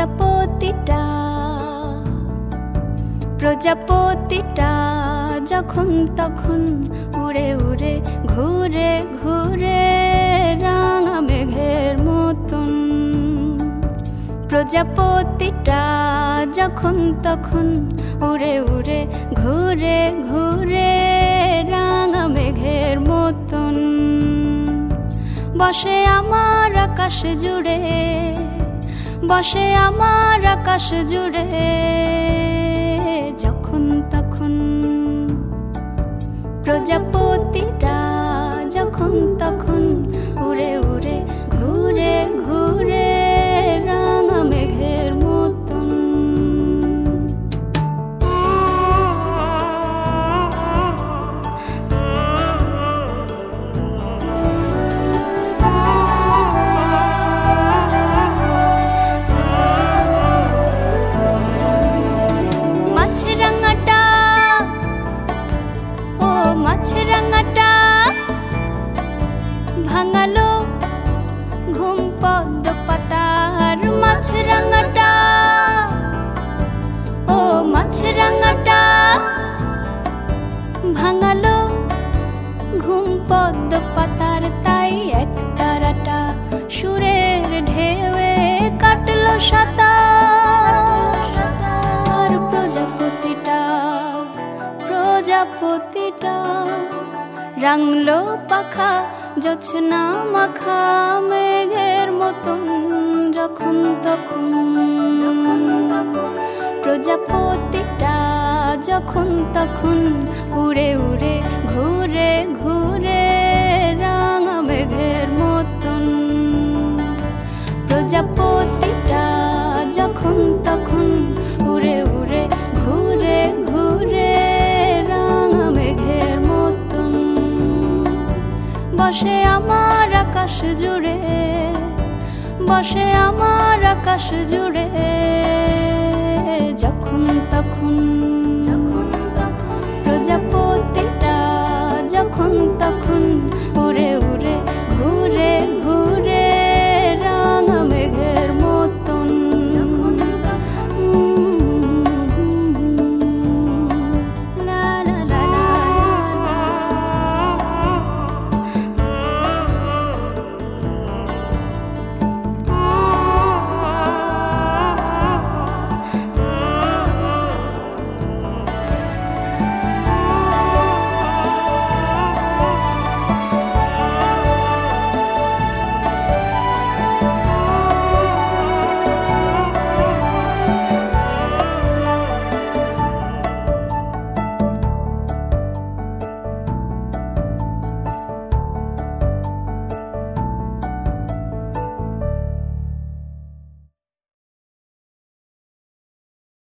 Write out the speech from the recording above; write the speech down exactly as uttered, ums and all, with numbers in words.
প্রজাপতিটা প্রজাপতিটা যখন তখন উড়ে উড়ে ঘুরে ঘুরে রাঙা মেঘের মতন। প্রজাপতিটা যখন তখন উড়ে উড়ে ঘুরে ঘুরে রাঙা মেঘের মতন। বসে আমার আকাশ জুড়ে, বসে আমার আকাশ জুড়ে যখন তখন। প্রজাপতিটা যখন তখন উড়ে উড়ে ঘুরে ঘুরে রাঙা মেঘের মতন। মাছরাঙাটা ও মাছরাঙাটা ভাঙালো ঘুম পদ্ম পাতার। মাছরাঙাটা ও মাছরাঙাটা ভাঙালো ঘুম পদ্ম পাতার। তাই এক তারাটা সুরের ঢেউয়ে কাটলো সাঁতার। আর প্রজাপতিটা প্রজাপতিটা রাঙলো পাখা জোছনা মাখা মেঘের মতন যখন তখন। প্রজাপতিটা যখন তখন উড়ে উড়ে ঘুরে ঘুরে রাঙা মেঘের মতন। প্রজাপতিটা যখন তখন উড়ে উড়ে ঘুরে ঘুরে রাঙা মেঘের মতন। বসে আমার আকাশ জুড়ে, বসে আমার আকাশ জুড়ে যখন তখন।